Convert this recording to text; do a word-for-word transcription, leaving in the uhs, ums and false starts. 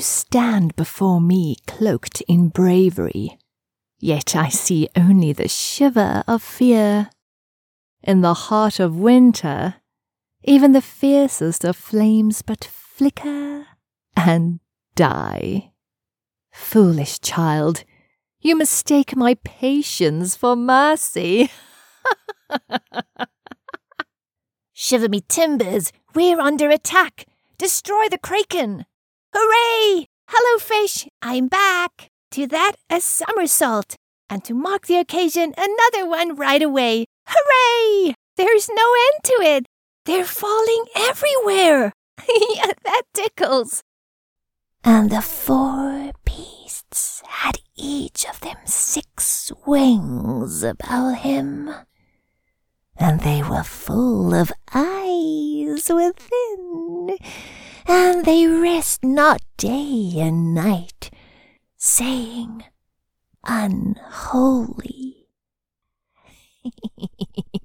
stand before me cloaked in bravery, yet I see only the shiver of fear. In the heart of winter, even the fiercest of flames but flicker and die. Foolish child, you mistake my patience for mercy. Shiver me timbers, we're under attack. Destroy the kraken. Hooray! Hello, fish, I'm back. To that a somersault, and to mark the occasion, another one right away. Hooray! There's no end to it. They're falling everywhere. Yeah, that tickles. And the four beasts had each of them six wings about him, and they were full of eyes within, and they rest not day and night, saying, Unholy.